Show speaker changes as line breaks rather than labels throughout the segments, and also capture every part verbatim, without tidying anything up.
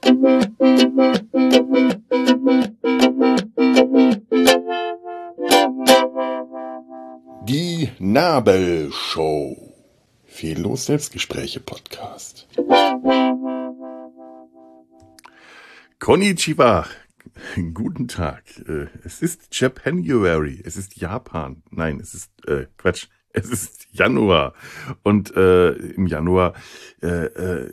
Die Nabelshow. Fehllos Selbstgespräche Podcast. Konnichiwa. Guten Tag. Es ist Japanuary. Es ist Japan. Nein, es ist äh, Quatsch. Es ist Januar. Und äh, im Januar äh, äh,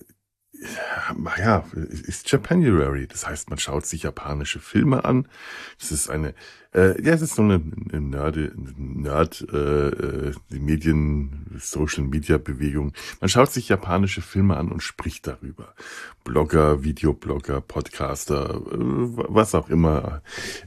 ja, ist Japanuary. Das heißt, man schaut sich japanische Filme an. Das ist eine, äh, ja, es ist so eine, eine Nerd, Nerd äh, die Medien, Social Media Bewegung. Man schaut sich japanische Filme an und spricht darüber. Blogger, Videoblogger, Podcaster, äh, was auch immer.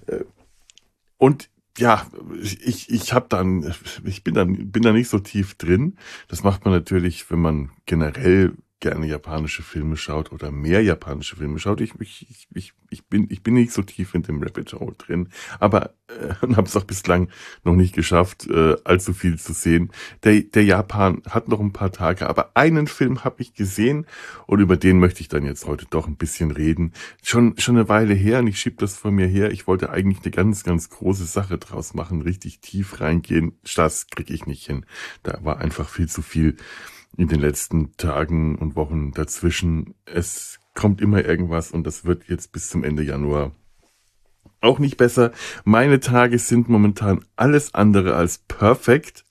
Und ja, ich ich habe dann, ich bin dann bin da nicht so tief drin. Das macht man natürlich, wenn man generell gerne japanische Filme schaut oder mehr japanische Filme schaut. Ich ich ich ich bin ich bin nicht so tief in dem Rabbit Hole drin, aber äh, und habe es auch bislang noch nicht geschafft, äh, allzu viel zu sehen. Der der Japan hat noch ein paar Tage, aber einen Film habe ich gesehen und über den möchte ich dann jetzt heute doch ein bisschen reden. Schon schon eine Weile her und ich schieb das von mir her. Ich wollte eigentlich eine ganz ganz große Sache draus machen, richtig tief reingehen. Das kriege ich nicht hin. Da war einfach viel zu viel in den letzten Tagen und Wochen dazwischen. Es kommt immer irgendwas und das wird jetzt bis zum Ende Januar auch nicht besser. Meine Tage sind momentan alles andere als perfekt.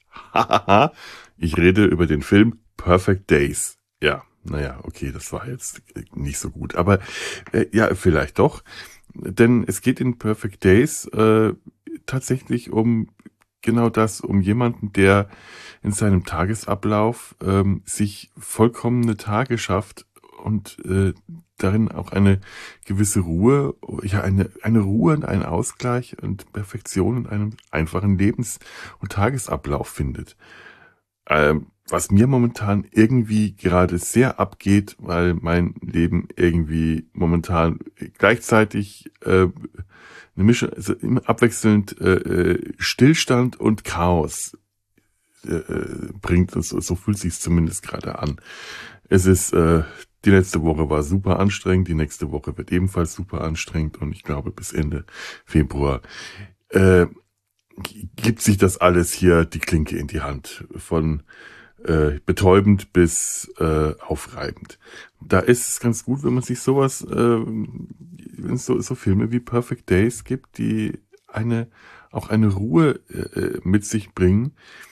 Ich rede über den Film Perfect Days. Ja, naja, okay, das war jetzt nicht so gut. Aber äh, ja, vielleicht doch. Denn es geht in Perfect Days äh, tatsächlich um genau das, um jemanden, der in seinem Tagesablauf ähm, sich vollkommene Tage schafft und äh, darin auch eine gewisse Ruhe, ja eine eine Ruhe und einen Ausgleich und Perfektion in einem einfachen Lebens- und Tagesablauf findet. Ähm, was mir momentan irgendwie gerade sehr abgeht, weil mein Leben irgendwie momentan gleichzeitig äh, eine Mischung, also immer abwechselnd äh, Stillstand und Chaos äh, bringt. Und so, so fühlt sich's zumindest gerade an. Es ist, äh, die letzte Woche war super anstrengend, die nächste Woche wird ebenfalls super anstrengend und ich glaube bis Ende Februar äh, gibt sich das alles hier die Klinke in die Hand. Von äh, betäubend bis äh, aufreibend. Da ist es ganz gut, wenn man sich sowas, äh, wenn es so, so Filme wie Perfect Days gibt, die eine auch eine Ruhe äh, mit sich bringen,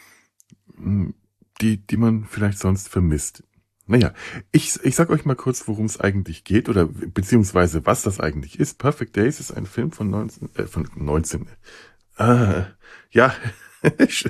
die die man vielleicht sonst vermisst. Naja, ich, ich sag euch mal kurz, worum es eigentlich geht oder beziehungsweise was das eigentlich ist. Perfect Days ist ein Film von neunzehn, äh, von neunzehn. Ah, ja, das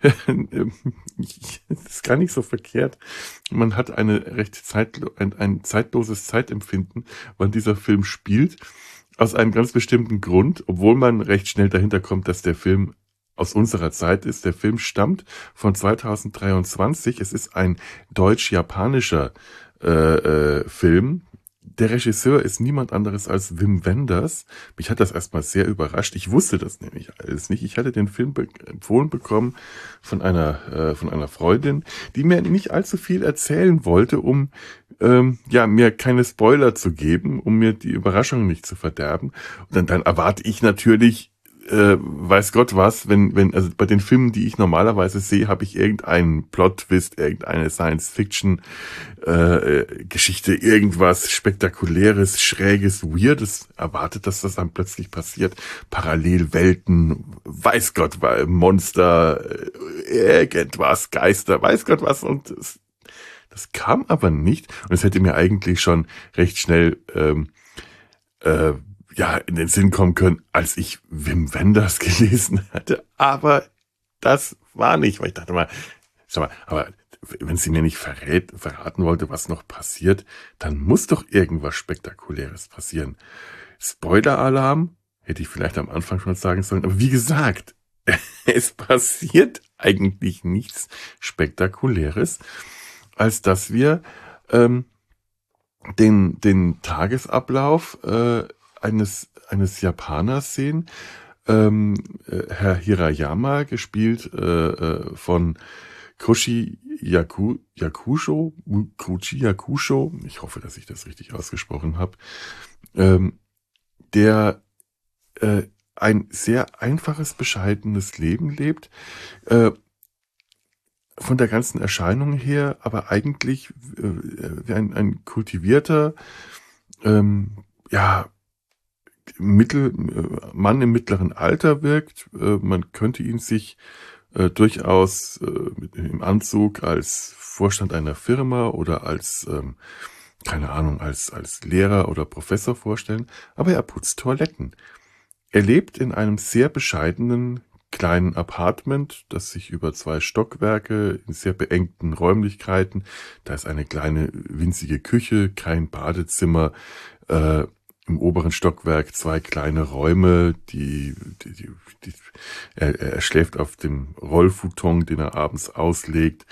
ist gar nicht so verkehrt. Man hat eine recht zeitlo ein, ein zeitloses Zeitempfinden, wann dieser Film spielt, aus einem ganz bestimmten Grund, obwohl man recht schnell dahinter kommt, dass der Film aus unserer Zeit ist. Der Film stammt von zweitausenddreiundzwanzig. Es ist ein deutsch-japanischer äh, äh, Film. Der Regisseur ist niemand anderes als Wim Wenders. Mich hat das erstmal sehr überrascht. Ich wusste das nämlich alles nicht. Ich hatte den Film be- empfohlen bekommen von einer äh, von einer Freundin, die mir nicht allzu viel erzählen wollte, um ähm, ja mir keine Spoiler zu geben, um mir die Überraschung nicht zu verderben. Und dann, dann erwarte ich natürlich äh, weiß Gott was, wenn, wenn, also bei den Filmen, die ich normalerweise sehe, habe ich irgendeinen Plot-Twist, irgendeine Science-Fiction-Geschichte, äh, irgendwas Spektakuläres, Schräges, Weirdes erwartet, dass das dann plötzlich passiert. Parallelwelten, weiß Gott, Monster, äh, irgendwas, Geister, weiß Gott was und es, das kam aber nicht und es hätte mir eigentlich schon recht schnell ähm, äh, ja, in den Sinn kommen können, als ich Wim Wenders gelesen hatte. Aber das war nicht, weil ich dachte mal, sag mal, aber wenn sie mir nicht verrät, verraten wollte, was noch passiert, dann muss doch irgendwas Spektakuläres passieren. Spoiler-Alarm hätte ich vielleicht am Anfang schon sagen sollen. Aber wie gesagt, es passiert eigentlich nichts Spektakuläres, als dass wir ähm, den, den Tagesablauf äh, eines eines Japaners sehen. Ähm, äh, Herr Hirayama, gespielt äh, äh, von Koshi Yaku, Yakusho, Kochi Yakusho, ich hoffe, dass ich das richtig ausgesprochen habe, ähm, der äh, ein sehr einfaches, bescheidenes Leben lebt, äh, von der ganzen Erscheinung her, aber eigentlich äh, wie ein, ein kultivierter, ähm, ja, Mittel, äh, Mann im mittleren Alter wirkt. Äh, man könnte ihn sich äh, durchaus äh, mit, im Anzug als Vorstand einer Firma oder als, ähm, keine Ahnung, als, als Lehrer oder Professor vorstellen, aber er putzt Toiletten. Er lebt in einem sehr bescheidenen kleinen Apartment, das sich über zwei Stockwerke in sehr beengten Räumlichkeiten, da ist eine kleine winzige Küche, kein Badezimmer, äh, im oberen Stockwerk zwei kleine Räume, die, die, die, die er, er schläft auf dem Rollfuton, den er abends auslegt,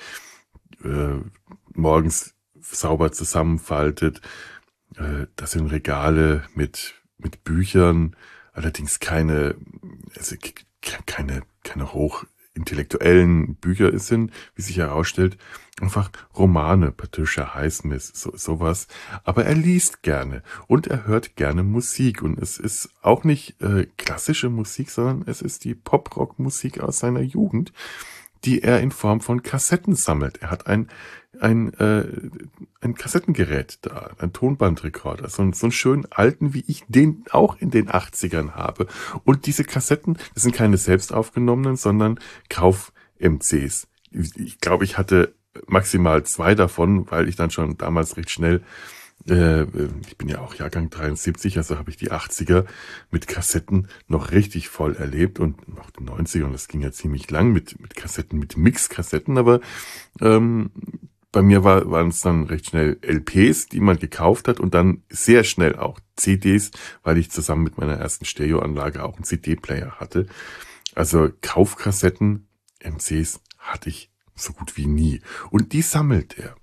äh, morgens sauber zusammenfaltet. Äh, das sind Regale mit mit Büchern, allerdings keine, also keine, keine hochintellektuellen Bücher. Es sind, wie sich herausstellt, einfach Romane, Patricia Highsmith, so, sowas. Aber er liest gerne und er hört gerne Musik. Und es ist auch nicht äh, klassische Musik, sondern es ist die Pop-Rock-Musik aus seiner Jugend, die er in Form von Kassetten sammelt. Er hat ein ein äh, ein Kassettengerät da, ein Tonbandrekorder, so, so einen schönen alten, wie ich den auch in den achtzigern habe. Und diese Kassetten, das sind keine selbst aufgenommenen, sondern Kauf-M Cs. Ich glaube, ich hatte maximal zwei davon, weil ich dann schon damals recht schnell, äh, ich bin ja auch Jahrgang dreiundsiebzig, also habe ich die achtziger mit Kassetten noch richtig voll erlebt und auch die neunziger, und das ging ja ziemlich lang mit mit Kassetten, mit Mix-Kassetten, aber ähm, bei mir war, waren es dann recht schnell L Ps, die man gekauft hat, und dann sehr schnell auch C Ds, weil ich zusammen mit meiner ersten Stereoanlage auch einen C D-Player hatte. Also Kaufkassetten, M Cs hatte ich so gut wie nie. Und die sammelt er.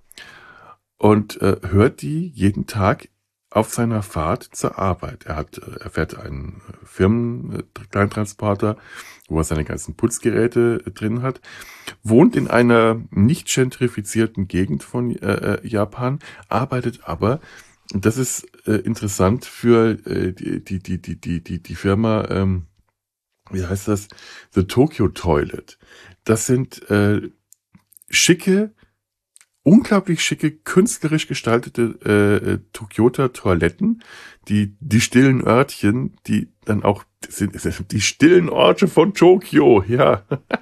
Und äh, hört die jeden Tag auf seiner Fahrt zur Arbeit. Er hat, er fährt einen Firmenkleintransporter, wo er seine ganzen Putzgeräte drin hat, wohnt in einer nicht gentrifizierten Gegend von äh, Japan, arbeitet aber, und das ist äh, interessant für äh, die, die, die, die, die, die, die Firma, ähm, wie heißt das? The Tokyo Toilet. Das sind äh, schicke, unglaublich schicke, künstlerisch gestaltete äh, Tokyota-Toiletten, die die stillen Örtchen, die dann auch sind, sind die stillen Orte von Tokio, ja.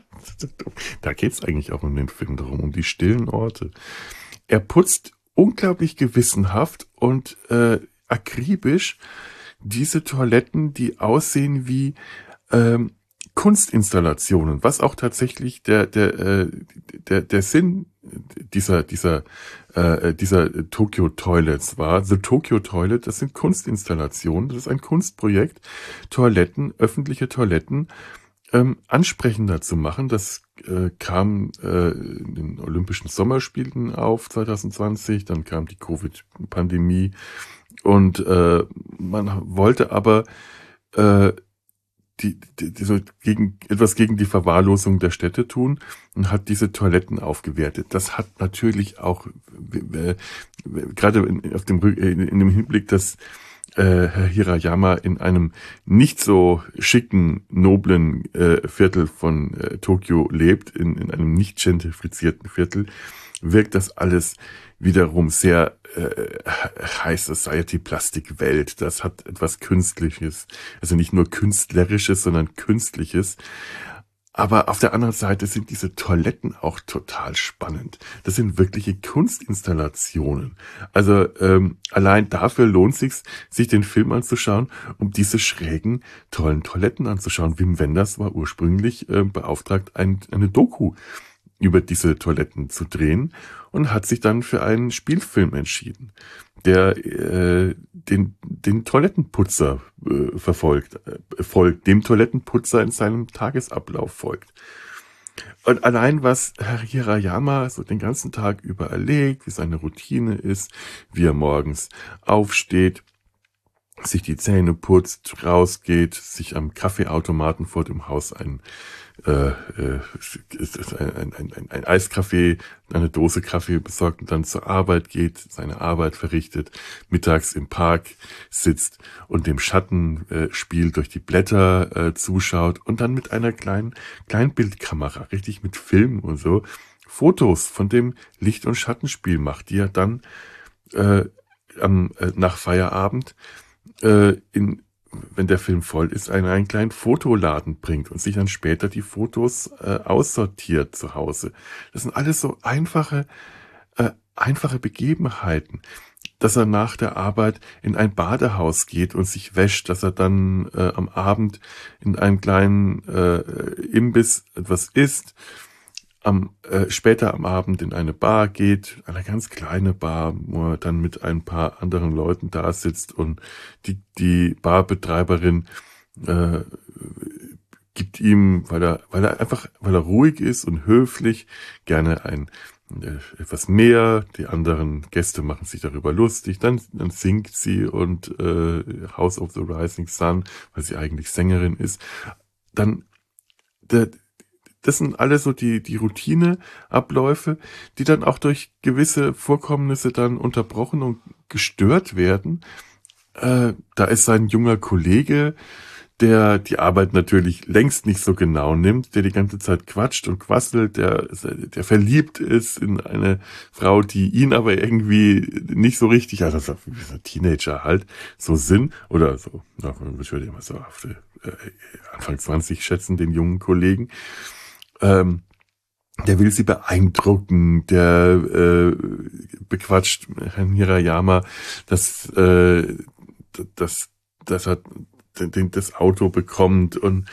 Da geht's eigentlich auch um den Film darum, um die stillen Orte. Er putzt unglaublich gewissenhaft und äh, akribisch diese Toiletten, die aussehen wie ähm, Kunstinstallationen, was auch tatsächlich der der äh, der der Sinn dieser dieser äh, dieser Tokyo Toilets war. The Tokyo Toilet, das sind Kunstinstallationen, das ist ein Kunstprojekt, Toiletten, öffentliche Toiletten ähm, ansprechender zu machen. Das äh, kam äh, in den Olympischen Sommerspielen auf zwanzig zwanzig, dann kam die Covid-Pandemie und äh, man wollte aber äh, die, die, die so gegen etwas gegen die Verwahrlosung der Städte tun und hat diese Toiletten aufgewertet. Das hat natürlich auch äh, äh, gerade in, auf dem in, in dem Hinblick, dass äh, Herr Hirayama in einem nicht so schicken, noblen äh, Viertel von äh, Tokio lebt, in, in einem nicht gentrifizierten Viertel, wirkt das alles wiederum sehr äh, High Society Plastikwelt. Das hat etwas Künstliches, also nicht nur Künstlerisches, sondern Künstliches. Aber auf der anderen Seite sind diese Toiletten auch total spannend. Das sind wirkliche Kunstinstallationen. Also ähm, allein dafür lohnt sich's, sich den Film anzuschauen, um diese schrägen, tollen Toiletten anzuschauen. Wim Wenders war ursprünglich äh, beauftragt, ein, eine Doku über diese Toiletten zu drehen und hat sich dann für einen Spielfilm entschieden, der äh, den den Toilettenputzer äh, verfolgt, äh, folgt, dem Toilettenputzer in seinem Tagesablauf folgt. Und allein was Herr Hirayama so den ganzen Tag über erlegt, wie seine Routine ist, wie er morgens aufsteht, sich die Zähne putzt, rausgeht, sich am Kaffeeautomaten vor dem Haus ein äh, äh, ein, ein, ein, ein Eiskaffee, eine Dose Kaffee besorgt und dann zur Arbeit geht, seine Arbeit verrichtet, mittags im Park sitzt und dem Schattenspiel durch die Blätter äh, zuschaut und dann mit einer kleinen Kleinbildkamera, richtig mit Film und so, Fotos von dem Licht- und Schattenspiel macht, die er dann äh, am, äh, nach Feierabend äh, in wenn der Film voll ist, in einen kleinen Fotoladen bringt und sich dann später die Fotos äh, aussortiert zu Hause. Das sind alles so einfache, äh, einfache Begebenheiten. Dass er nach der Arbeit in ein Badehaus geht und sich wäscht, dass er dann äh, am Abend in einem kleinen äh, Imbiss etwas isst, am, äh, später am Abend in eine Bar geht, eine ganz kleine Bar, wo er dann mit ein paar anderen Leuten da sitzt und die, die Barbetreiberin äh, gibt ihm, weil er, weil er einfach, weil er ruhig ist und höflich, gerne ein äh, etwas mehr. Die anderen Gäste machen sich darüber lustig. Dann, dann singt sie und äh, House of the Rising Sun, weil sie eigentlich Sängerin ist. Dann der Das sind alles so die, die Routineabläufe, die dann auch durch gewisse Vorkommnisse dann unterbrochen und gestört werden. Äh, da ist sein junger Kollege, der die Arbeit natürlich längst nicht so genau nimmt, der die ganze Zeit quatscht und quasselt, der, der verliebt ist in eine Frau, die ihn aber irgendwie nicht so richtig, also so wie so ein Teenager halt, so sind, oder so, ich würde immer so auf die, äh, Anfang zwanzig schätzen, den jungen Kollegen. Ähm, der will sie beeindrucken, der äh, bequatscht Herrn Hirayama, dass, äh, dass, dass er den, das Auto bekommt und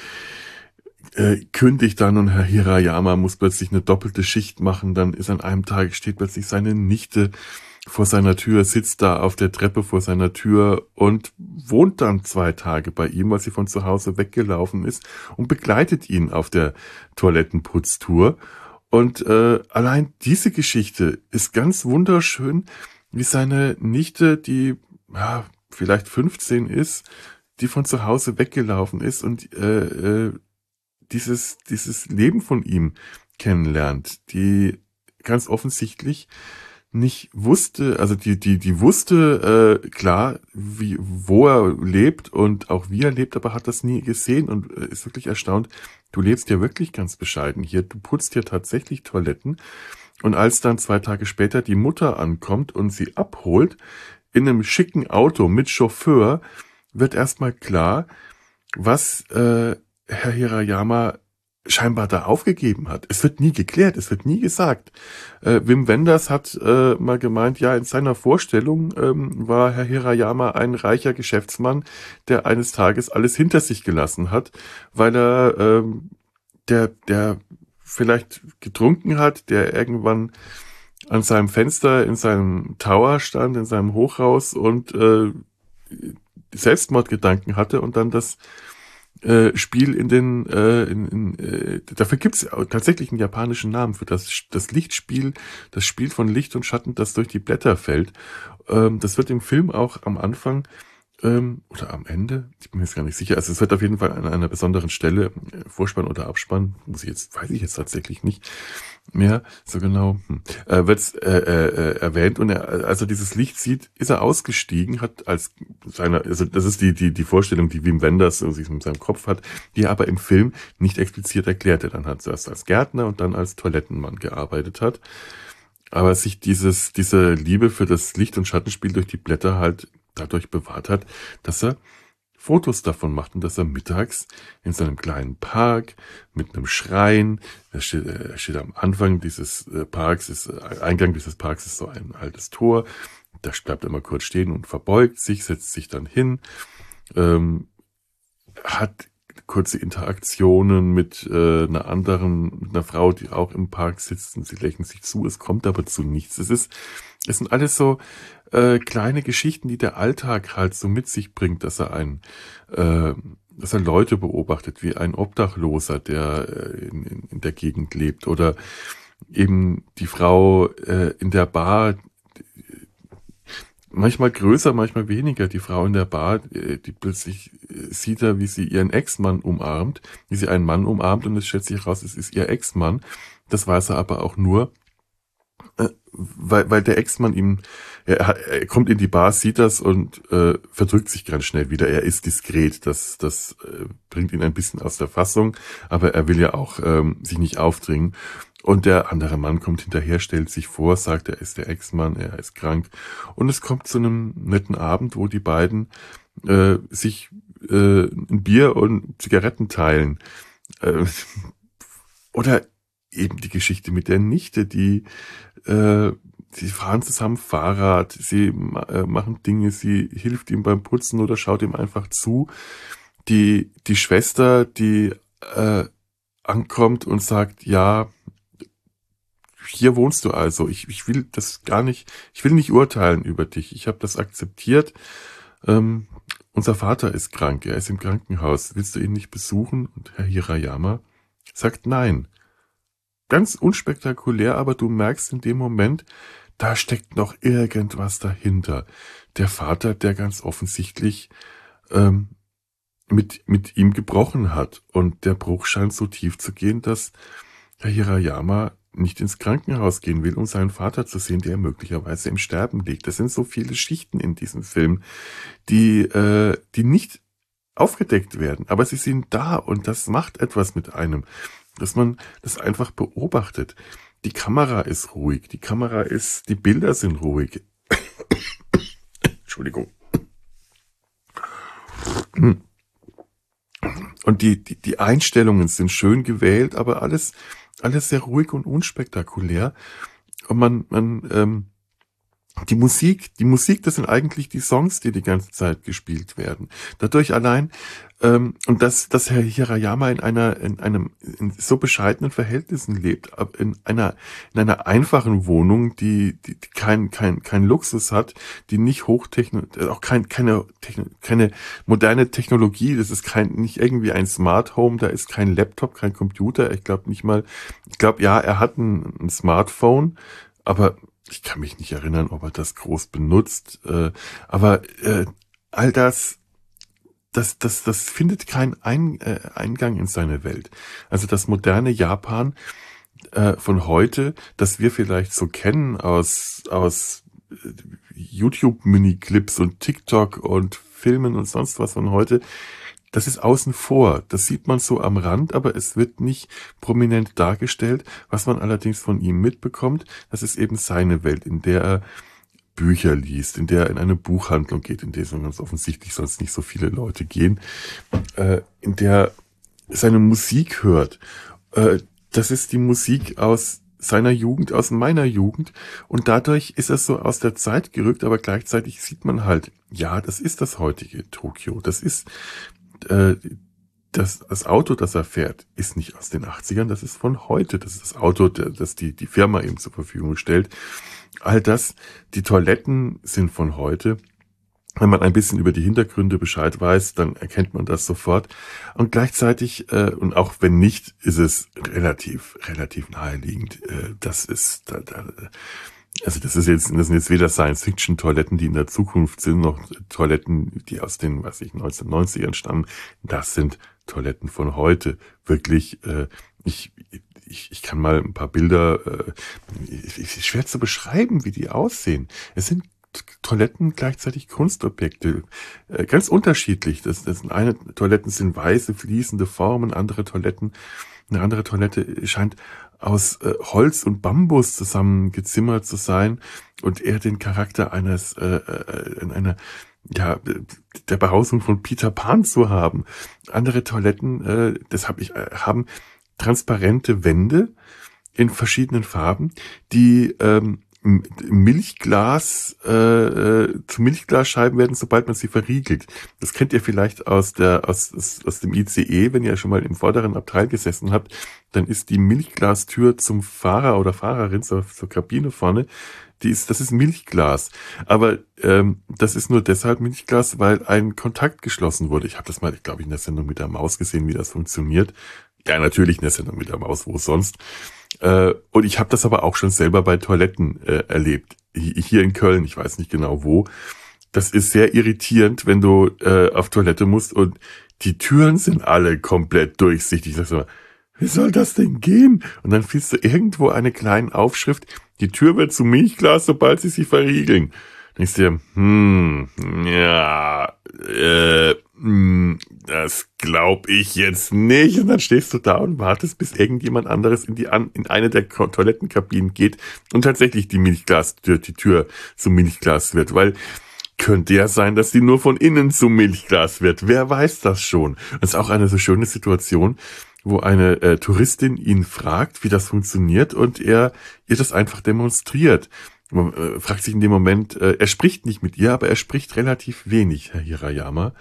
äh, kündigt dann und Herr Hirayama muss plötzlich eine doppelte Schicht machen, dann ist an einem Tag, steht plötzlich seine Nichte vor seiner Tür, sitzt da auf der Treppe vor seiner Tür und wohnt dann zwei Tage bei ihm, weil sie von zu Hause weggelaufen ist und begleitet ihn auf der Toilettenputztour. Und äh, allein diese Geschichte ist ganz wunderschön, wie seine Nichte, die ja, vielleicht fünfzehn ist, die von zu Hause weggelaufen ist und äh, äh, dieses, dieses Leben von ihm kennenlernt, die ganz offensichtlich nicht wusste, also die, die, die wusste, äh, klar, wie, wo er lebt und auch wie er lebt, aber hat das nie gesehen und äh, ist wirklich erstaunt. Du lebst ja wirklich ganz bescheiden hier. Du putzt ja tatsächlich Toiletten. Und als dann zwei Tage später die Mutter ankommt und sie abholt, in einem schicken Auto mit Chauffeur, wird erstmal klar, was äh, Herr Hirayama scheinbar da aufgegeben hat. Es wird nie geklärt, es wird nie gesagt. Äh, Wim Wenders hat äh, mal gemeint, ja, in seiner Vorstellung ähm, war Herr Hirayama ein reicher Geschäftsmann, der eines Tages alles hinter sich gelassen hat, weil er ähm, der, der vielleicht getrunken hat, der irgendwann an seinem Fenster in seinem Tower stand, in seinem Hochhaus und äh, Selbstmordgedanken hatte und dann das äh, Spiel in den, äh, in, in, äh, dafür gibt es tatsächlich einen japanischen Namen für das, das Lichtspiel, das Spiel von Licht und Schatten, das durch die Blätter fällt. Ähm, das wird im Film auch am Anfang ähm, oder am Ende, ich bin mir jetzt gar nicht sicher, also es wird auf jeden Fall an einer besonderen Stelle, äh, Vorspann oder Abspann, muss ich jetzt, weiß ich jetzt tatsächlich nicht mehr so genau, hm, äh, wird äh, äh, erwähnt und er, als er dieses Licht sieht, ist er ausgestiegen, hat als seiner, also das ist die die die Vorstellung, die Wim Wenders so sich in seinem Kopf hat, die er aber im Film nicht explizit erklärt. Er dann hat zuerst als Gärtner und dann als Toilettenmann gearbeitet hat, aber sich dieses diese Liebe für das Licht- und Schattenspiel durch die Blätter halt dadurch bewahrt hat, dass er Fotos davon macht und dass er mittags in seinem kleinen Park mit einem Schrein, er steht, er steht am Anfang dieses Parks, ist, Eingang dieses Parks ist so ein altes Tor, da bleibt er mal kurz stehen und verbeugt sich, setzt sich dann hin, ähm, hat kurze Interaktionen mit äh, einer anderen, mit einer Frau, die auch im Park sitzt und sie lächeln sich zu, es kommt aber zu nichts. Es ist, es sind alles so äh, kleine Geschichten, die der Alltag halt so mit sich bringt, dass er ein, äh, dass er Leute beobachtet, wie ein Obdachloser, der äh, in, in, in der Gegend lebt, oder eben die Frau äh, in der Bar, manchmal größer, manchmal weniger. Die Frau in der Bar, äh, die plötzlich äh, sieht er, wie sie ihren Ex-Mann umarmt, wie sie einen Mann umarmt und es stellt sich heraus, es ist ihr Ex-Mann. Das weiß er aber auch nur, äh, weil, weil der Ex-Mann ihm, er, hat- er kommt in die Bar, sieht das und äh, verdrückt sich ganz schnell wieder. Er ist diskret, das, das äh, bringt ihn ein bisschen aus der Fassung, aber er will ja auch ähm, sich nicht aufdringen. Und der andere Mann kommt hinterher, stellt sich vor, sagt, er ist der Ex-Mann, er ist krank. Und es kommt zu einem netten Abend, wo die beiden äh, sich äh, ein Bier und Zigaretten teilen. Äh, oder eben die Geschichte mit der Nichte, die äh, sie fahren zusammen Fahrrad, sie ma- äh, machen Dinge, sie hilft ihm beim Putzen oder schaut ihm einfach zu. Die, die Schwester, die äh, ankommt und sagt, ja, hier wohnst du also. Ich, ich will das gar nicht, ich will nicht urteilen über dich. Ich habe das akzeptiert. Ähm, unser Vater ist krank, er ist im Krankenhaus. Willst du ihn nicht besuchen? Und Herr Hirayama sagt nein. Ganz unspektakulär, aber du merkst in dem Moment, da steckt noch irgendwas dahinter. Der Vater, der ganz offensichtlich ähm, mit, mit ihm gebrochen hat. Und der Bruch scheint so tief zu gehen, dass Herr Hirayama nicht ins Krankenhaus gehen will, um seinen Vater zu sehen, der möglicherweise im Sterben liegt. Das sind so viele Schichten in diesem Film, die, äh, die nicht aufgedeckt werden, aber sie sind da und das macht etwas mit einem, dass man das einfach beobachtet. Die Kamera ist ruhig, die Kamera ist, die Bilder sind ruhig. Entschuldigung. Und die, die, die Einstellungen sind schön gewählt, aber alles, alles sehr ruhig und unspektakulär. Und man, man, ähm, die Musik, die Musik, das sind eigentlich die Songs, die die ganze Zeit gespielt werden. Dadurch allein, ähm, und dass, dass Herr Hirayama in einer, in einem, in so bescheidenen Verhältnissen lebt, ab- in einer, in einer einfachen Wohnung, die, die, die kein, kein, kein Luxus hat, die nicht hochtechno, äh, auch kein, keine, Techno, keine moderne Technologie, das ist kein, nicht irgendwie ein Smart Home, da ist kein Laptop, kein Computer, ich glaube nicht mal, ich glaube, ja, er hat ein, ein Smartphone, aber ich kann mich nicht erinnern, ob er das groß benutzt. Äh, aber äh, all das, das, das, das findet keinen Ein, äh, Eingang in seine Welt. Also das moderne Japan äh, von heute, das wir vielleicht so kennen aus aus äh, YouTube-Mini-Clips und TikTok und Filmen und sonst was von heute, das ist außen vor. Das sieht man so am Rand, aber es wird nicht prominent dargestellt. Was man allerdings von ihm mitbekommt, das ist eben seine Welt, in der er Bücher liest, in der er in eine Buchhandlung geht, in der so ganz offensichtlich sonst nicht so viele Leute gehen, äh, in der seine Musik hört. Äh, das ist die Musik aus seiner Jugend, aus meiner Jugend. Und dadurch ist er so aus der Zeit gerückt, aber gleichzeitig sieht man halt, ja, das ist das heutige Tokio. Das ist äh, das, das Auto, das er fährt, ist nicht aus den achtzigern, das ist von heute. Das ist das Auto, das die, die Firma ihm zur Verfügung stellt. All das, die Toiletten sind von heute. Wenn man ein bisschen über die Hintergründe Bescheid weiß, dann erkennt man das sofort. Und gleichzeitig, äh, und auch wenn nicht, ist es relativ, relativ naheliegend. Äh, das ist, da, da, also das ist jetzt, das sind jetzt weder Science-Fiction-Toiletten, die in der Zukunft sind, noch Toiletten, die aus den, weiß ich, neunzehnhundertneunzigern stammen. Das sind Toiletten von heute. Wirklich, äh, ich, ich, ich kann mal ein paar Bilder, äh, es ist schwer zu beschreiben, wie die aussehen. Es sind Toiletten gleichzeitig Kunstobjekte, äh, ganz unterschiedlich. Das, das sind eine Toiletten sind weiße, fließende Formen, andere Toiletten, eine andere Toilette scheint aus äh, Holz und Bambus zusammengezimmert zu sein und eher den Charakter eines, äh, äh, in einer, ja, der Behausung von Peter Pan zu haben. Andere Toiletten, äh, das habe ich, äh, haben transparente Wände in verschiedenen Farben, die ähm, Milchglas äh, äh, zu Milchglasscheiben werden, sobald man sie verriegelt. Das kennt ihr vielleicht aus der aus, aus, aus dem I C E, wenn ihr schon mal im vorderen Abteil gesessen habt, dann ist die Milchglastür zum Fahrer oder Fahrerin zur, zur Kabine vorne, die ist das ist Milchglas. Aber ähm, das ist nur deshalb Milchglas, weil ein Kontakt geschlossen wurde. Ich habe das mal, ich glaube, in der Sendung mit der Maus gesehen, wie das funktioniert. Ja, natürlich in der Sendung mit der Maus, wo sonst. Äh, und ich habe das aber auch schon selber bei Toiletten äh, erlebt. hier in Köln, ich weiß nicht genau wo. Das ist sehr irritierend, wenn du äh, auf Toilette musst und die Türen sind alle komplett durchsichtig. Ich sag so, wie soll das denn gehen? Und dann findest du irgendwo eine kleine Aufschrift, die Tür wird zu Milchglas, sobald sie sich verriegeln. Dann denkst du dir, hm, ja, äh, hm, das glaub ich jetzt nicht. Und dann stehst du da und wartest, bis irgendjemand anderes in die an, in eine der Ko- Toilettenkabinen geht und tatsächlich die Milchglastür, die Tür zum Milchglas wird, weil könnte ja sein, dass die nur von innen zum Milchglas wird. Wer weiß das schon? Das ist auch eine so schöne Situation, wo eine äh, Touristin ihn fragt, wie das funktioniert, und er ihr das einfach demonstriert. Man äh, fragt sich in dem Moment, äh, er spricht nicht mit ihr, aber er spricht relativ wenig, Herr Hirayama.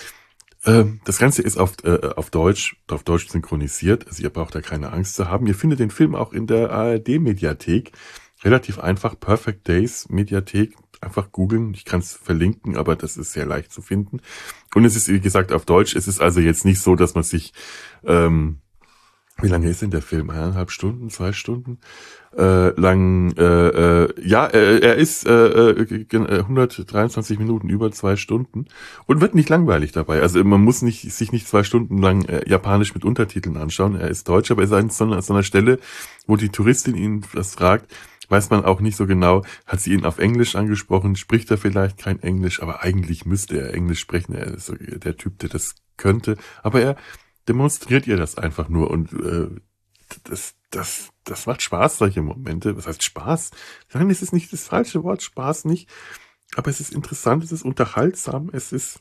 Ähm, das Ganze ist auf, äh, auf Deutsch, auf Deutsch synchronisiert, also ihr braucht da keine Angst zu haben. Ihr findet den Film auch in der A R D-Mediathek. Relativ einfach, Perfect Days Mediathek. Einfach googeln, ich kann es verlinken, aber das ist sehr leicht zu finden. Und es ist, wie gesagt, auf Deutsch. Es ist also jetzt nicht so, dass man sich, ähm, wie lange ist denn der Film? Eineinhalb Stunden, zwei Stunden äh, lang? Äh, äh, ja, äh, er ist äh, äh, hundertdreiundzwanzig Minuten, über zwei Stunden, und wird nicht langweilig dabei. Also man muss nicht sich nicht zwei Stunden lang äh, Japanisch mit Untertiteln anschauen. Er ist Deutsch, aber er ist an so einer, an so einer Stelle, wo die Touristin ihn das fragt, weiß man auch nicht so genau, hat sie ihn auf Englisch angesprochen, spricht er vielleicht kein Englisch, aber eigentlich müsste er Englisch sprechen, er ist so der Typ, der das könnte, aber er demonstriert ihr das einfach nur, und äh, das, das, das macht Spaß, solche Momente. Was heißt Spaß? Nein, es ist nicht das falsche Wort, Spaß nicht, aber es ist interessant, es ist unterhaltsam, es ist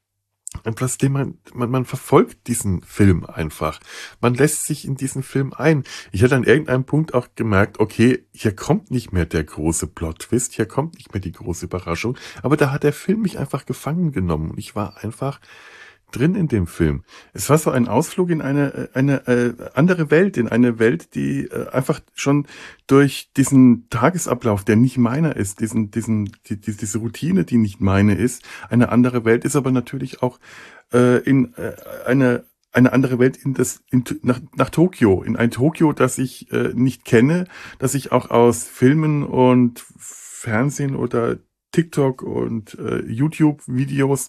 etwas, dem man, man, man verfolgt diesen Film einfach. Man lässt sich in diesen Film ein. Ich hatte an irgendeinem Punkt auch gemerkt, okay, hier kommt nicht mehr der große Plot-Twist, hier kommt nicht mehr die große Überraschung, aber da hat der Film mich einfach gefangen genommen und ich war einfach drin in dem Film. Es war so ein Ausflug in eine eine äh, andere Welt, in eine Welt, die äh, einfach schon durch diesen Tagesablauf, der nicht meiner ist, diesen diesen die, die, diese Routine, die nicht meine ist, eine andere Welt ist, aber natürlich auch äh, in äh, eine eine andere Welt in das in, nach nach Tokio, in ein Tokio, das ich äh, nicht kenne, das ich auch aus Filmen und Fernsehen oder TikTok und äh, YouTube-Videos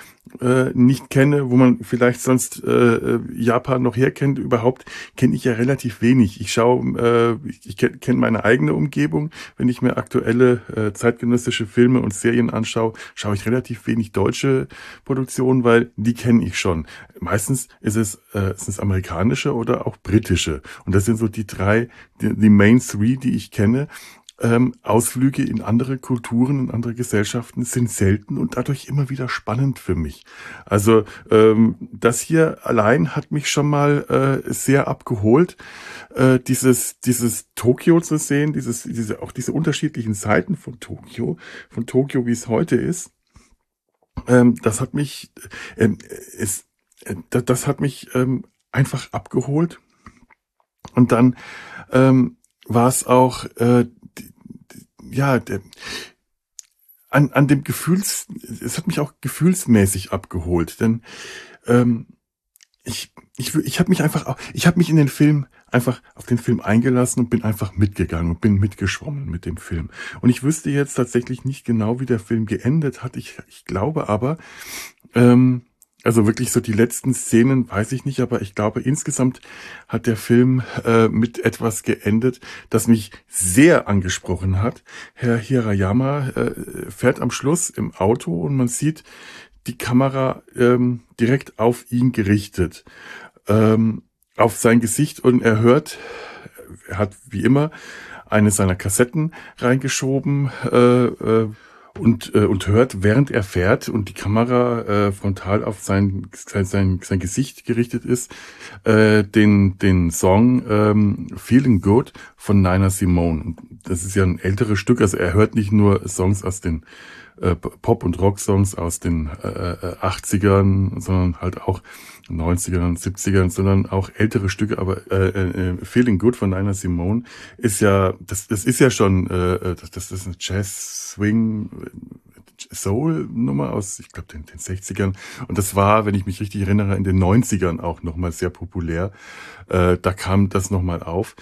äh, nicht kenne, wo man vielleicht sonst äh, Japan noch herkennt. Überhaupt kenne ich ja relativ wenig. Ich schaue, äh, ich kenne kenn meine eigene Umgebung. Wenn ich mir aktuelle äh, zeitgenössische Filme und Serien anschaue, schaue ich relativ wenig deutsche Produktionen, weil die kenne ich schon. Meistens ist es, äh, ist es amerikanische oder auch britische. Und das sind so die drei, die, die Main Three, die ich kenne. Ähm, Ausflüge in andere Kulturen, in andere Gesellschaften sind selten und dadurch immer wieder spannend für mich. Also ähm, das hier allein hat mich schon mal äh, sehr abgeholt, äh, dieses dieses Tokio zu sehen, dieses diese auch diese unterschiedlichen Seiten von Tokio, von Tokio, wie es heute ist. Ähm, das hat mich, ähm, es, äh, das, das hat mich ähm, einfach abgeholt. Und dann ähm, war es auch äh, ja, der, an, an dem Gefühls, es hat mich auch gefühlsmäßig abgeholt, denn ähm, ich, ich, ich habe mich einfach, auch, ich habe mich in den Film einfach auf den Film eingelassen und bin einfach mitgegangen und bin mitgeschwommen mit dem Film. Und ich wüsste jetzt tatsächlich nicht genau, wie der Film geendet hat. Ich, ich glaube aber, ähm, also wirklich so die letzten Szenen weiß ich nicht, aber ich glaube insgesamt hat der Film äh, mit etwas geendet, das mich sehr angesprochen hat. Herr Hirayama äh, fährt am Schluss im Auto und man sieht die Kamera ähm, direkt auf ihn gerichtet, ähm, auf sein Gesicht, und er hört, er hat wie immer eine seiner Kassetten reingeschoben, äh, äh, und äh, und hört, während er fährt und die Kamera äh, frontal auf sein sein sein, sein Gesicht gerichtet ist, äh, den den Song ähm, Feeling Good von Nina Simone. Das ist ja ein älteres Stück, also er hört nicht nur Songs aus den äh, Pop- und Rock-Songs aus den äh, achtzigern, sondern halt auch neunzigern, siebzigern, sondern auch ältere Stücke, aber äh, äh, Feeling Good von Nina Simone ist ja, das, das ist ja schon, äh, das, das ist eine Jazz-Swing, Soul-Nummer aus, ich glaube, den, den sechzigern. Und das war, wenn ich mich richtig erinnere, in den neunzigern auch nochmal sehr populär. Äh, da kam das nochmal auf.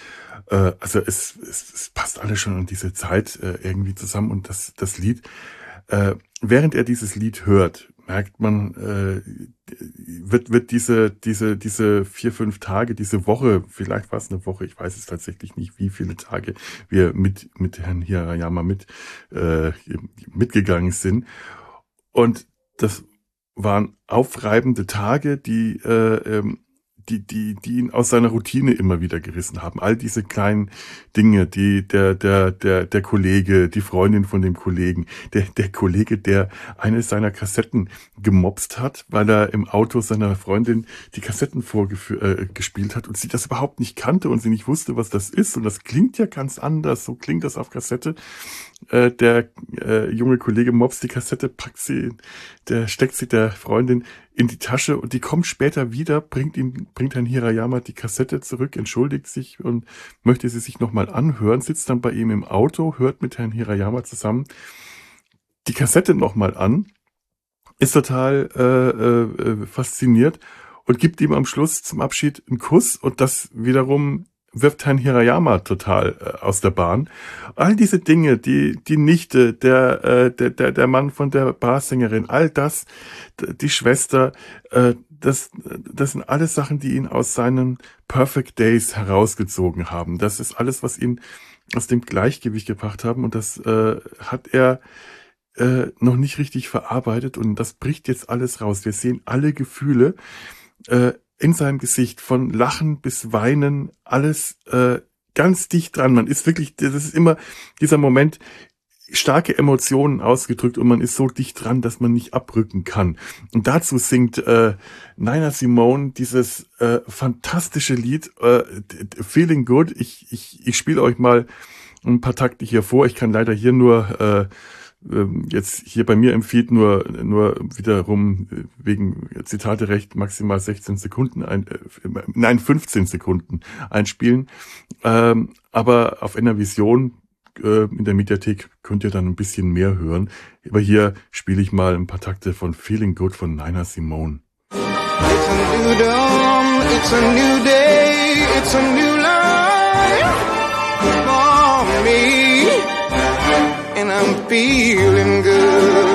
Äh, also es, es, es passt alles schon an diese Zeit äh, irgendwie zusammen und das, das Lied, äh, während er dieses Lied hört, merkt man, äh, wird, wird diese, diese, diese vier, fünf Tage, diese Woche, vielleicht war es eine Woche, ich weiß es tatsächlich nicht, wie viele Tage wir mit, mit Herrn Hirayama mit, äh, mitgegangen sind. Und das waren aufreibende Tage, die, äh, ähm, die, die, die ihn aus seiner Routine immer wieder gerissen haben. All diese kleinen Dinge, die, der, der, der, der Kollege, die Freundin von dem Kollegen, der, der Kollege, der eine seiner Kassetten gemopst hat, weil er im Auto seiner Freundin die Kassetten vorgespielt äh, hat und sie das überhaupt nicht kannte und sie nicht wusste, was das ist. Und das klingt ja ganz anders. So klingt das auf Kassette. Äh, der äh, junge Kollege mopst die Kassette, packt sie, der steckt sie der Freundin in die Tasche und die kommt später wieder, bringt ihm, bringt Herrn Hirayama die Kassette zurück, entschuldigt sich und möchte sie sich nochmal anhören, sitzt dann bei ihm im Auto, hört mit Herrn Hirayama zusammen die Kassette nochmal an, ist total äh, äh, fasziniert und gibt ihm am Schluss zum Abschied einen Kuss und das wiederum wirft Herrn Hirayama total äh, aus der Bahn. All diese Dinge, die die Nichte, der äh, der der der Mann von der Barsängerin, all das, die Schwester, äh, das das sind alles Sachen, die ihn aus seinen Perfect Days herausgezogen haben. Das ist alles, was ihn aus dem Gleichgewicht gebracht haben und das äh, hat er äh, noch nicht richtig verarbeitet und das bricht jetzt alles raus. Wir sehen alle Gefühle äh, in seinem Gesicht, von Lachen bis Weinen, alles äh, ganz dicht dran. Man ist wirklich, das ist immer dieser Moment, starke Emotionen ausgedrückt und man ist so dicht dran, dass man nicht abrücken kann. Und dazu singt äh, Nina Simone dieses äh, fantastische Lied äh, Feeling Good. Ich, ich, ich spiele euch mal ein paar Takte hier vor. Ich kann leider hier nur äh, jetzt hier bei mir im Feed nur nur wiederum wegen Zitaterecht maximal sechzehn Sekunden ein, äh, nein fünfzehn Sekunden einspielen, ähm, aber auf N R Vision äh, in der Mediathek könnt ihr dann ein bisschen mehr hören. Aber hier spiele ich mal ein paar Takte von Feeling Good von Nina Simone.
It's a new dawn, it's a new day, it's a new life for me. And I'm feeling good.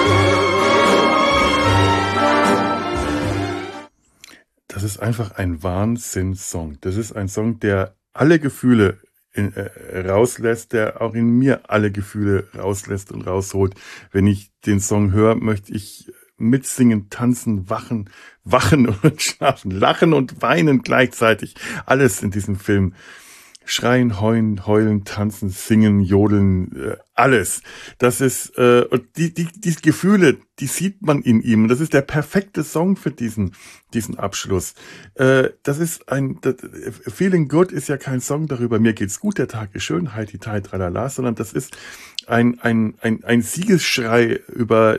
Das ist einfach ein Wahnsinns-Song. Das ist ein Song, der alle Gefühle in, äh, rauslässt, der auch in mir alle Gefühle rauslässt und rausholt. Wenn ich den Song höre, möchte ich mitsingen, tanzen, wachen, wachen und schlafen, lachen und weinen gleichzeitig. Alles in diesem Film. Schreien, heulen, heulen, tanzen, singen, jodeln, äh, alles. Das ist, äh, und die, die, die Gefühle, die sieht man in ihm. Und das ist der perfekte Song für diesen, diesen Abschluss. Äh, das ist ein, das, Feeling Good ist ja kein Song darüber, mir geht's gut, der Tag ist schön, heiti, tai, tralala, sondern das ist ein, ein, ein, ein Siegesschrei über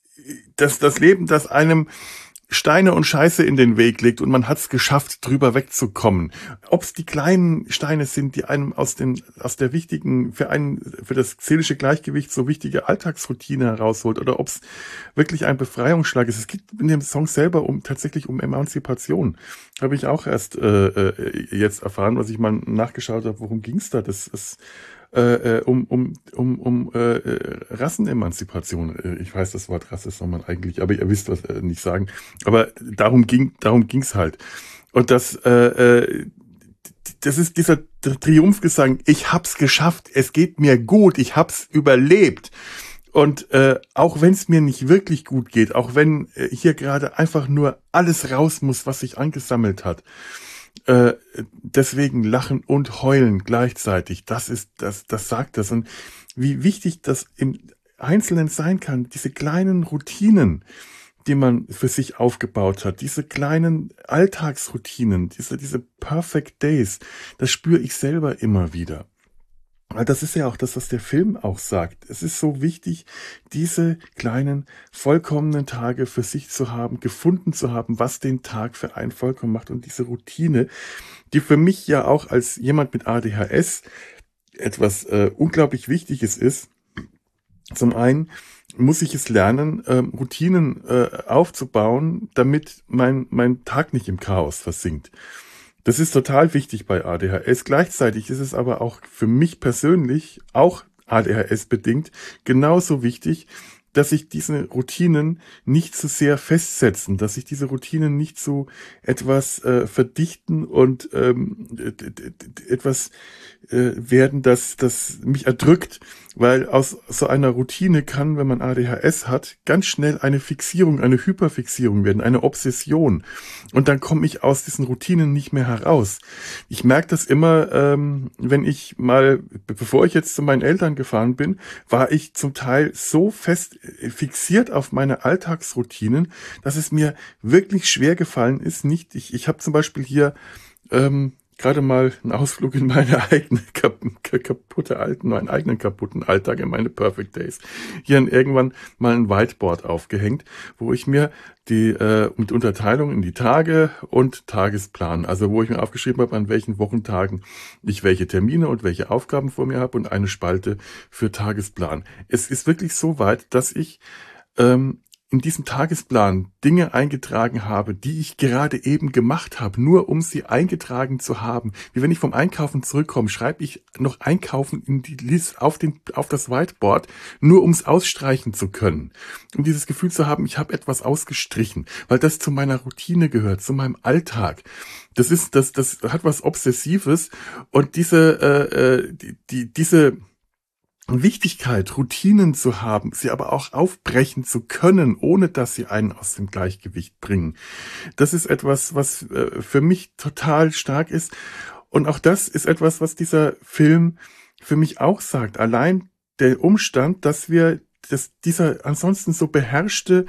das, das Leben, das einem Steine und Scheiße in den Weg legt und man hat es geschafft, drüber wegzukommen. Ob es die kleinen Steine sind, die einem aus den aus der wichtigen, für einen, für das seelische Gleichgewicht so wichtige Alltagsroutine herausholt oder ob es wirklich ein Befreiungsschlag ist. Es geht in dem Song selber um tatsächlich um Emanzipation. Habe ich auch erst äh, jetzt erfahren, was ich mal nachgeschaut habe, worum ging es da? Das ist Äh, um um um um äh, Rassenemanzipation. Ich weiß, das Wort Rasse soll man eigentlich, aber ihr wisst, was äh, nicht sagen. Aber darum ging darum ging's halt. Und das äh, das ist dieser Triumphgesang. Ich hab's geschafft. Es geht mir gut. Ich hab's überlebt. Und äh, auch wenn es mir nicht wirklich gut geht, auch wenn äh, hier gerade einfach nur alles raus muss, was sich angesammelt hat. Äh, deswegen lachen und heulen gleichzeitig. Das ist, das, das sagt das. Und wie wichtig das im Einzelnen sein kann, diese kleinen Routinen, die man für sich aufgebaut hat, diese kleinen Alltagsroutinen, diese, diese Perfect Days, das spüre ich selber immer wieder. Das ist ja auch das, was der Film auch sagt. Es ist so wichtig, diese kleinen, vollkommenen Tage für sich zu haben, gefunden zu haben, was den Tag für einen vollkommen macht. Und diese Routine, die für mich ja auch als jemand mit A D H S etwas äh, unglaublich Wichtiges ist. Zum einen muss ich es lernen, ähm, Routinen äh, aufzubauen, damit mein, mein Tag nicht im Chaos versinkt. Das ist total wichtig bei A D H S. Gleichzeitig ist es aber auch für mich persönlich, auch A D H S-bedingt, genauso wichtig, dass sich diese Routinen nicht zu sehr festsetzen, dass sich diese Routinen nicht so etwas äh, verdichten und ähm, etwas äh, werden, das, das mich erdrückt, weil aus so einer Routine kann, wenn man A D H S hat, ganz schnell eine Fixierung, eine Hyperfixierung werden, eine Obsession. Und dann komme ich aus diesen Routinen nicht mehr heraus. Ich merke das immer, ähm, wenn ich mal, bevor ich jetzt zu meinen Eltern gefahren bin, war ich zum Teil so fest fixiert auf meine Alltagsroutinen, dass es mir wirklich schwer gefallen ist. Nicht, ich, ich habe zum Beispiel hier ähm, gerade mal einen Ausflug in meine eigene kap kaputte alten, meinen eigenen kaputten Alltag, in meine Perfect Days. Hier irgendwann mal ein Whiteboard aufgehängt, wo ich mir die äh, mit Unterteilung in die Tage und Tagesplan, also wo ich mir aufgeschrieben habe, an welchen Wochentagen ich welche Termine und welche Aufgaben vor mir habe und eine Spalte für Tagesplan. Es ist wirklich so weit, dass ich ähm, in diesem Tagesplan Dinge eingetragen habe, die ich gerade eben gemacht habe, nur um sie eingetragen zu haben. Wie wenn ich vom Einkaufen zurückkomme, schreibe ich noch Einkaufen in die Liste auf den auf das Whiteboard, nur um es ausstreichen zu können. Um dieses Gefühl zu haben, ich habe etwas ausgestrichen, weil das zu meiner Routine gehört, zu meinem Alltag. Das ist das das hat was Obsessives und diese äh, die, die diese Wichtigkeit, Routinen zu haben, sie aber auch aufbrechen zu können, ohne dass sie einen aus dem Gleichgewicht bringen. Das ist etwas, was äh, für mich total stark ist. Und auch das ist etwas, was dieser Film für mich auch sagt. Allein der Umstand, dass wir dass dieser ansonsten so beherrschte,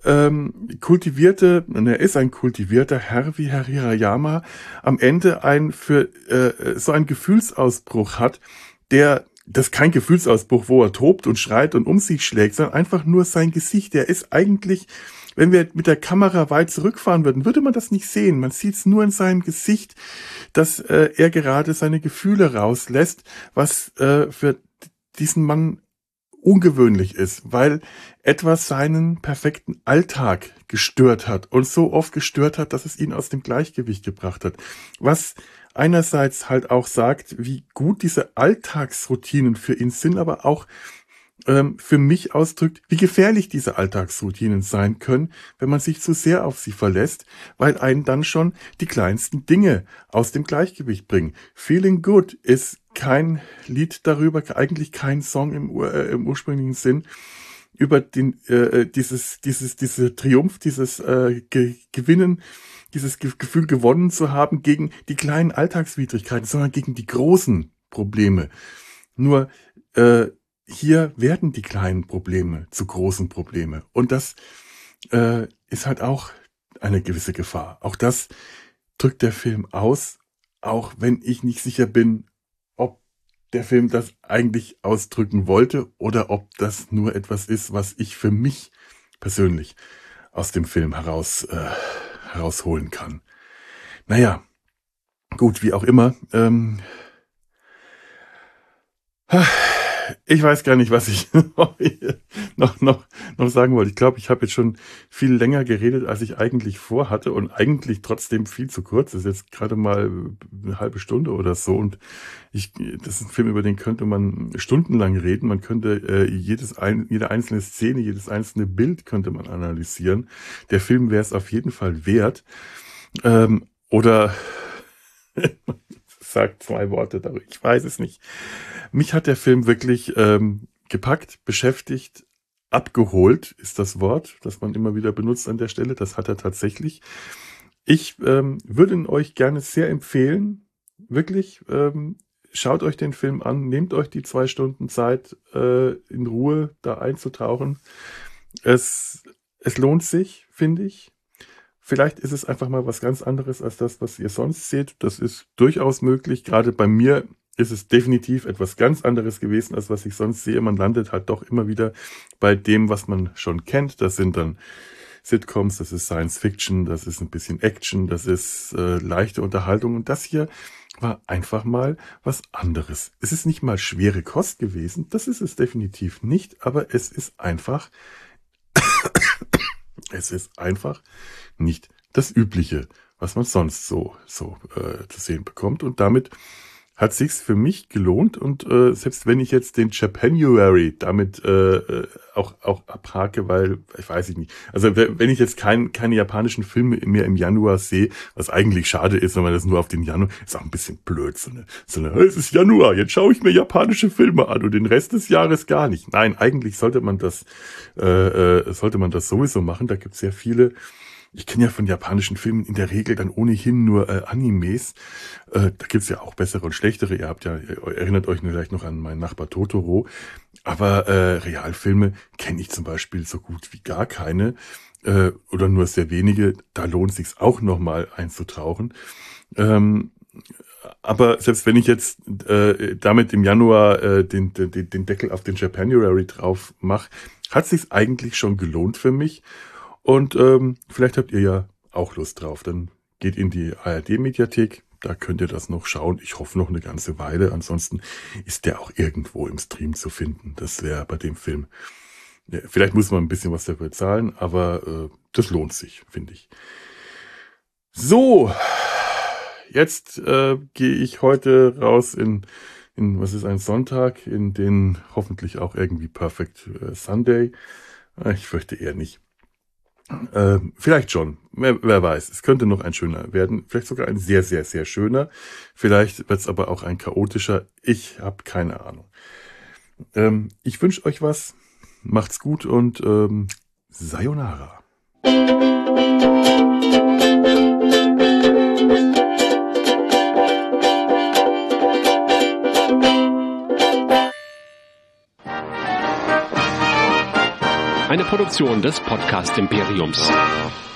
ähm, kultivierte, und er ist ein kultivierter Herr wie Herr Hirayama, am Ende ein für äh, so einen Gefühlsausbruch hat, der das ist kein Gefühlsausbruch, wo er tobt und schreit und um sich schlägt, sondern einfach nur sein Gesicht. Er ist eigentlich, wenn wir mit der Kamera weit zurückfahren würden, würde man das nicht sehen. Man sieht es nur in seinem Gesicht, dass äh, er gerade seine Gefühle rauslässt, was äh, für diesen Mann ungewöhnlich ist, weil etwas seinen perfekten Alltag gestört hat und so oft gestört hat, dass es ihn aus dem Gleichgewicht gebracht hat. Was einerseits halt auch sagt, wie gut diese Alltagsroutinen für ihn sind, aber auch ähm, für mich ausdrückt, wie gefährlich diese Alltagsroutinen sein können, wenn man sich zu sehr auf sie verlässt, weil einen dann schon die kleinsten Dinge aus dem Gleichgewicht bringen. Feeling Good ist kein Lied darüber, eigentlich kein Song im, Ur, äh, im ursprünglichen Sinn, über den äh, dieses dieses diese Triumph, dieses äh, Ge Gewinnen, dieses Ge Gefühl gewonnen zu haben gegen die kleinen Alltagswidrigkeiten, sondern gegen die großen Probleme. Nur äh, hier werden die kleinen Probleme zu großen Probleme und das äh, ist halt auch eine gewisse Gefahr. Auch das drückt der Film aus, auch wenn ich nicht sicher bin, ob der Film das eigentlich ausdrücken wollte oder ob das nur etwas ist, was ich für mich persönlich aus dem Film heraus äh, herausholen kann. Naja, gut, wie auch immer. Ähm, ich weiß gar nicht, was ich noch, noch, noch sagen wollte. Ich glaube, ich habe jetzt schon viel länger geredet, als ich eigentlich vorhatte und eigentlich trotzdem viel zu kurz. Das ist jetzt gerade mal eine halbe Stunde oder so und ich, das ist ein Film, über den könnte man stundenlang reden. Man könnte äh, jedes ein, jede einzelne Szene, jedes einzelne Bild könnte man analysieren. Der Film wäre es auf jeden Fall wert. Ähm, oder sagt zwei Worte darüber. Ich weiß es nicht. Mich hat der Film wirklich ähm, gepackt, beschäftigt, abgeholt ist das Wort, das man immer wieder benutzt an der Stelle. Das hat er tatsächlich. Ich ähm, würde ihn euch gerne sehr empfehlen. Wirklich, ähm, schaut euch den Film an, nehmt euch die zwei Stunden Zeit, äh, in Ruhe da einzutauchen. Es, es lohnt sich, finde ich. Vielleicht ist es einfach mal was ganz anderes als das, was ihr sonst seht. Das ist durchaus möglich. Gerade bei mir ist es definitiv etwas ganz anderes gewesen, als was ich sonst sehe. Man landet halt doch immer wieder bei dem, was man schon kennt. Das sind dann Sitcoms, das ist Science Fiction, das ist ein bisschen Action, das ist äh, leichte Unterhaltung. Und das hier war einfach mal was anderes. Es ist nicht mal schwere Kost gewesen. Das ist es definitiv nicht. Aber es ist einfach, es ist einfach nicht das Übliche. was man sonst so so äh, zu sehen bekommt. Und damit hat sich's für mich gelohnt. Und äh, selbst wenn ich jetzt den Japanuary damit äh, auch auch abhake, weil ich weiß ich nicht. Also wenn ich jetzt kein, keine japanischen Filme mehr im Januar sehe, was eigentlich schade ist, wenn man das nur auf den Januar, ist auch ein bisschen blöd. So eine, so eine, es ist Januar, jetzt schaue ich mir japanische Filme an und den Rest des Jahres gar nicht. Nein, eigentlich sollte man das äh, äh, sollte man das sowieso machen. Da gibt's sehr viele. Ich kenne ja von japanischen Filmen in der Regel dann ohnehin nur äh, Animes. Äh, da gibt's ja auch bessere und schlechtere. Ihr habt ja, ihr erinnert euch vielleicht noch an meinen Nachbar Totoro. Aber äh, Realfilme kenne ich zum Beispiel so gut wie gar keine äh, oder nur sehr wenige. Da lohnt es sich auch nochmal einzutauchen. Ähm, aber selbst wenn ich jetzt äh, damit im Januar äh, den, den, den Deckel auf den Japanuary drauf mache, hat sich's eigentlich schon gelohnt für mich. Und ähm, vielleicht habt ihr ja auch Lust drauf. Dann geht in die A R D-Mediathek. Da könnt ihr das noch schauen. Ich hoffe noch eine ganze Weile. Ansonsten ist der auch irgendwo im Stream zu finden. Das wäre bei dem Film. Ja, vielleicht muss man ein bisschen was dafür zahlen, aber äh, das lohnt sich, finde ich. So, jetzt äh, gehe ich heute raus in, in, was ist ein Sonntag, in den hoffentlich auch irgendwie Perfect äh, Sunday. Ich fürchte eher nicht. Äh, vielleicht schon, wer, wer weiß, es könnte noch ein schöner werden, vielleicht sogar ein sehr, sehr, sehr schöner, vielleicht wird es aber auch ein chaotischer, ich habe keine Ahnung. Ähm, ich wünsche euch was, macht's gut und ähm, Sayonara.
Eine Produktion des Podcast Imperiums.